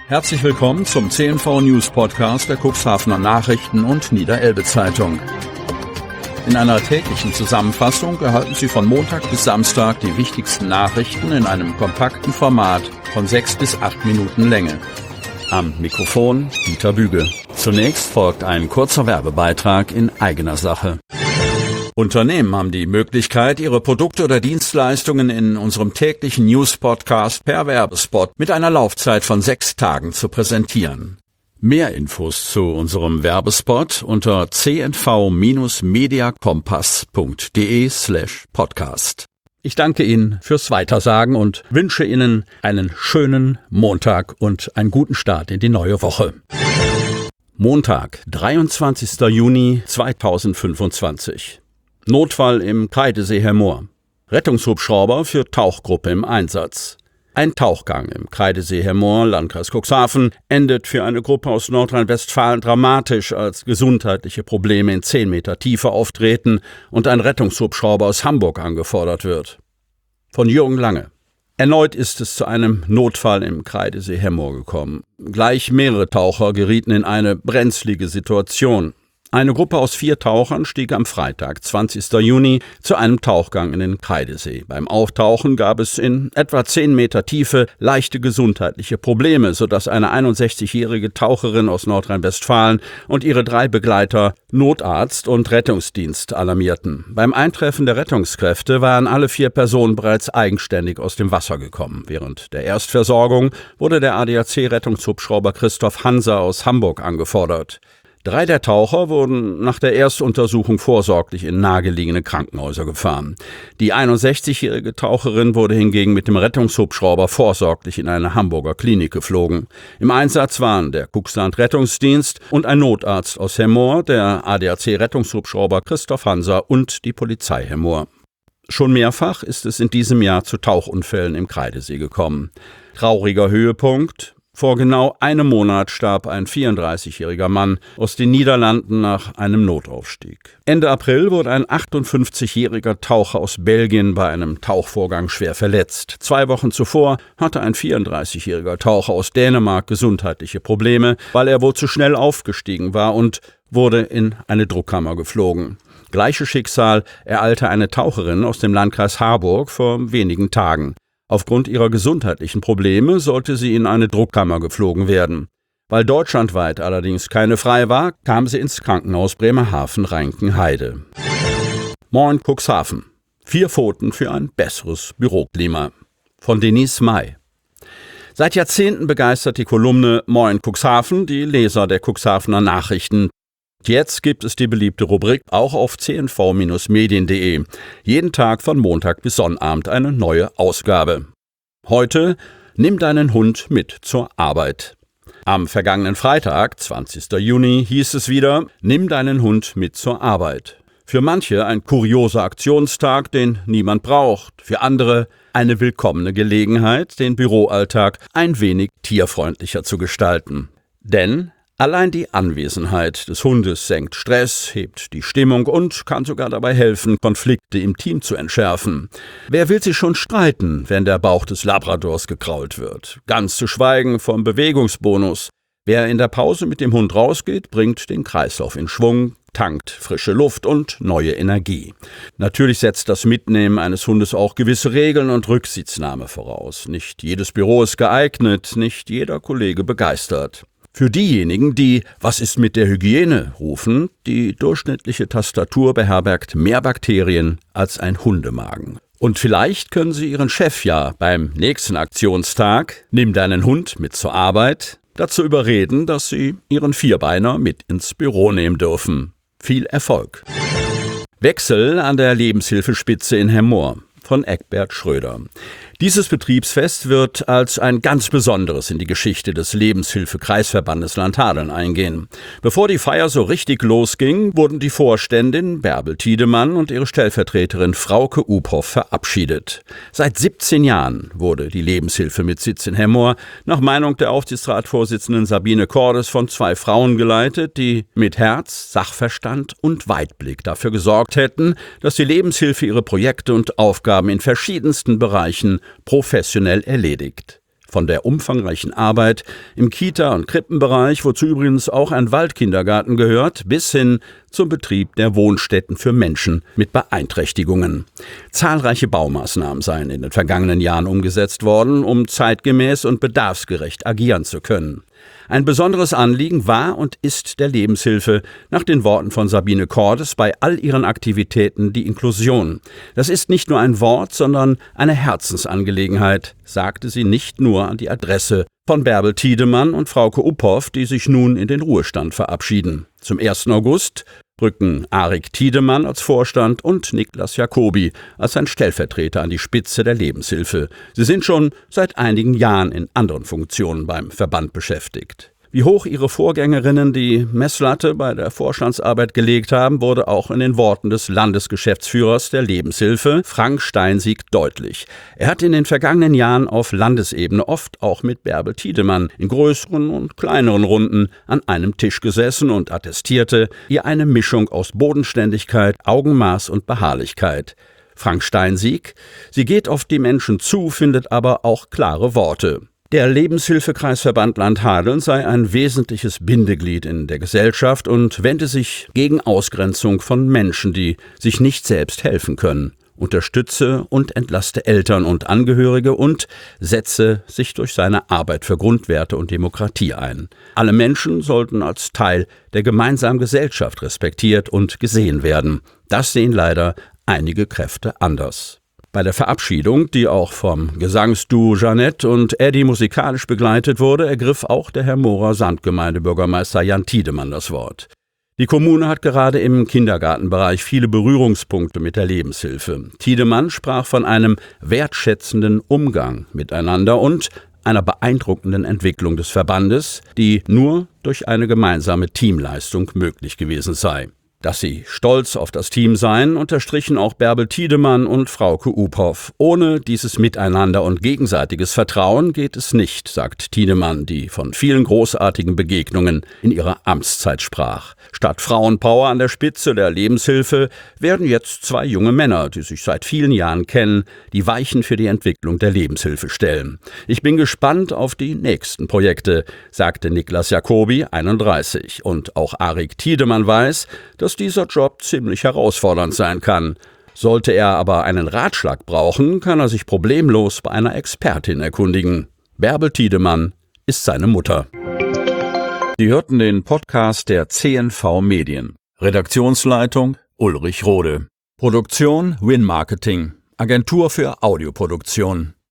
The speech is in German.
Herzlich willkommen zum CNV News Podcast der Cuxhavener Nachrichten und Niederelbe Zeitung. In einer täglichen Zusammenfassung erhalten Sie von Montag bis Samstag die wichtigsten Nachrichten in einem kompakten Format von 6 bis 8 Minuten Länge. Am Mikrofon Dieter Büge. Zunächst folgt ein kurzer Werbebeitrag in eigener Sache. Unternehmen haben die Möglichkeit, ihre Produkte oder Dienstleistungen in unserem täglichen News-Podcast per Werbespot mit einer Laufzeit von 6 Tagen zu präsentieren. Mehr Infos zu unserem Werbespot unter cnv-mediakompass.de/podcast. Ich danke Ihnen fürs Weitersagen und wünsche Ihnen einen schönen Montag und einen guten Start in die neue Woche. Montag, 23. Juni 2025. Notfall im Kreidesee Hermoor. Rettungshubschrauber für Tauchgruppe im Einsatz. Ein Tauchgang im Kreidesee Hermoor, Landkreis Cuxhaven, endet für eine Gruppe aus Nordrhein-Westfalen dramatisch, als gesundheitliche Probleme in 10 Meter Tiefe auftreten und ein Rettungshubschrauber aus Hamburg angefordert wird. Von Jürgen Lange. Erneut ist es zu einem Notfall im Kreidesee Hermoor gekommen. Gleich mehrere Taucher gerieten in eine brenzlige Situation. Eine Gruppe aus 4 Tauchern stieg am Freitag, 20. Juni, zu einem Tauchgang in den Kreidesee. Beim Auftauchen gab es in etwa 10 Meter Tiefe leichte gesundheitliche Probleme, sodass eine 61-jährige Taucherin aus Nordrhein-Westfalen und ihre 3 Begleiter Notarzt und Rettungsdienst alarmierten. Beim Eintreffen der Rettungskräfte waren alle 4 Personen bereits eigenständig aus dem Wasser gekommen. Während der Erstversorgung wurde der ADAC-Rettungshubschrauber Christoph Hanser aus Hamburg angefordert. 3 der Taucher wurden nach der Erstuntersuchung vorsorglich in nahegelegene Krankenhäuser gefahren. Die 61-jährige Taucherin wurde hingegen mit dem Rettungshubschrauber vorsorglich in eine Hamburger Klinik geflogen. Im Einsatz waren der Cuxland Rettungsdienst und ein Notarzt aus Hermoor, der ADAC-Rettungshubschrauber Christoph Hanser und die Polizei Hermoor. Schon mehrfach ist es in diesem Jahr zu Tauchunfällen im Kreidesee gekommen. Trauriger Höhepunkt: Vor genau einem Monat starb ein 34-jähriger Mann aus den Niederlanden nach einem Notaufstieg. Ende April wurde ein 58-jähriger Taucher aus Belgien bei einem Tauchvorgang schwer verletzt. 2 Wochen zuvor hatte ein 34-jähriger Taucher aus Dänemark gesundheitliche Probleme, weil er wohl zu schnell aufgestiegen war und wurde in eine Druckkammer geflogen. Gleiches Schicksal ereilte eine Taucherin aus dem Landkreis Harburg vor wenigen Tagen. Aufgrund ihrer gesundheitlichen Probleme sollte sie in eine Druckkammer geflogen werden. Weil deutschlandweit allerdings keine frei war, kam sie ins Krankenhaus Bremerhaven-Reinkenheide. Moin Cuxhaven. 4 Pfoten für ein besseres Büroklima. Von Denise May. Seit Jahrzehnten begeistert die Kolumne Moin Cuxhaven die Leser der Cuxhavener Nachrichten. Jetzt gibt es die beliebte Rubrik auch auf cnv-medien.de. Jeden Tag von Montag bis Sonnabend eine neue Ausgabe. Heute: Nimm deinen Hund mit zur Arbeit. Am vergangenen Freitag, 20. Juni, hieß es wieder: Nimm deinen Hund mit zur Arbeit. Für manche ein kurioser Aktionstag, den niemand braucht. Für andere eine willkommene Gelegenheit, den Büroalltag ein wenig tierfreundlicher zu gestalten. Denn allein die Anwesenheit des Hundes senkt Stress, hebt die Stimmung und kann sogar dabei helfen, Konflikte im Team zu entschärfen. Wer will sich schon streiten, wenn der Bauch des Labradors gekrault wird? Ganz zu schweigen vom Bewegungsbonus. Wer in der Pause mit dem Hund rausgeht, bringt den Kreislauf in Schwung, tankt frische Luft und neue Energie. Natürlich setzt das Mitnehmen eines Hundes auch gewisse Regeln und Rücksichtnahme voraus. Nicht jedes Büro ist geeignet, nicht jeder Kollege begeistert. Für diejenigen, die „Was ist mit der Hygiene?" rufen, die durchschnittliche Tastatur beherbergt mehr Bakterien als ein Hundemagen. Und vielleicht können Sie Ihren Chef ja beim nächsten Aktionstag Nimm deinen Hund mit zur Arbeit dazu überreden, dass Sie Ihren Vierbeiner mit ins Büro nehmen dürfen. Viel Erfolg! Wechsel an der Lebenshilfespitze in Hermoor von Eckbert Schröder. Dieses Betriebsfest wird als ein ganz besonderes in die Geschichte des Lebenshilfe-Kreisverbandes Landhadeln eingehen. Bevor die Feier so richtig losging, wurden die Vorständin Bärbel Tiedemann und ihre Stellvertreterin Frauke Uphoff verabschiedet. Seit 17 Jahren wurde die Lebenshilfe mit Sitz in Hermoor nach Meinung der Aufsichtsratsvorsitzenden Sabine Cordes von 2 Frauen geleitet, die mit Herz, Sachverstand und Weitblick dafür gesorgt hätten, dass die Lebenshilfe ihre Projekte und Aufgaben in verschiedensten Bereichen professionell erledigt. Von der umfangreichen Arbeit im Kita- und Krippenbereich, wozu übrigens auch ein Waldkindergarten gehört, bis hin zum Betrieb der Wohnstätten für Menschen mit Beeinträchtigungen. Zahlreiche Baumaßnahmen seien in den vergangenen Jahren umgesetzt worden, um zeitgemäß und bedarfsgerecht agieren zu können. Ein besonderes Anliegen war und ist der Lebenshilfe nach den Worten von Sabine Cordes bei all ihren Aktivitäten die Inklusion. Das ist nicht nur ein Wort, sondern eine Herzensangelegenheit, sagte sie nicht nur an die Adresse von Bärbel Tiedemann und Frauke Uphoff, die sich nun in den Ruhestand verabschieden. Zum 1. August rücken Arik Tiedemann als Vorstand und Niklas Jacobi als sein Stellvertreter an die Spitze der Lebenshilfe. Sie sind schon seit einigen Jahren in anderen Funktionen beim Verband beschäftigt. Wie hoch ihre Vorgängerinnen die Messlatte bei der Vorstandsarbeit gelegt haben, wurde auch in den Worten des Landesgeschäftsführers der Lebenshilfe, Frank Steinsiek, deutlich. Er hat in den vergangenen Jahren auf Landesebene oft auch mit Bärbel Tiedemann in größeren und kleineren Runden an einem Tisch gesessen und attestierte ihr eine Mischung aus Bodenständigkeit, Augenmaß und Beharrlichkeit. Frank Steinsiek: Sie geht auf die Menschen zu, findet aber auch klare Worte. Der Lebenshilfekreisverband Land-Hadeln sei ein wesentliches Bindeglied in der Gesellschaft und wende sich gegen Ausgrenzung von Menschen, die sich nicht selbst helfen können, unterstütze und entlaste Eltern und Angehörige und setze sich durch seine Arbeit für Grundwerte und Demokratie ein. Alle Menschen sollten als Teil der gemeinsamen Gesellschaft respektiert und gesehen werden. Das sehen leider einige Kräfte anders. Bei der Verabschiedung, die auch vom Gesangsduo Jeanette und Eddie musikalisch begleitet wurde, ergriff auch der Hermorer Samtgemeindebürgermeister Jan Tiedemann das Wort. Die Kommune hat gerade im Kindergartenbereich viele Berührungspunkte mit der Lebenshilfe. Tiedemann sprach von einem wertschätzenden Umgang miteinander und einer beeindruckenden Entwicklung des Verbandes, die nur durch eine gemeinsame Teamleistung möglich gewesen sei. Dass sie stolz auf das Team seien, unterstrichen auch Bärbel Tiedemann und Frauke Uphoff. Ohne dieses Miteinander und gegenseitiges Vertrauen geht es nicht, sagt Tiedemann, die von vielen großartigen Begegnungen in ihrer Amtszeit sprach. Statt Frauenpower an der Spitze der Lebenshilfe werden jetzt 2 junge Männer, die sich seit vielen Jahren kennen, die Weichen für die Entwicklung der Lebenshilfe stellen. Ich bin gespannt auf die nächsten Projekte, sagte Niklas Jacobi, 31. Und auch Arik Tiedemann weiß, dass dieser Job ziemlich herausfordernd sein kann. Sollte er aber einen Ratschlag brauchen, kann er sich problemlos bei einer Expertin erkundigen. Bärbel Tiedemann ist seine Mutter. Sie hörten den Podcast der CNV Medien. Redaktionsleitung Ulrich Rode. Produktion Win Marketing, Agentur für Audioproduktion.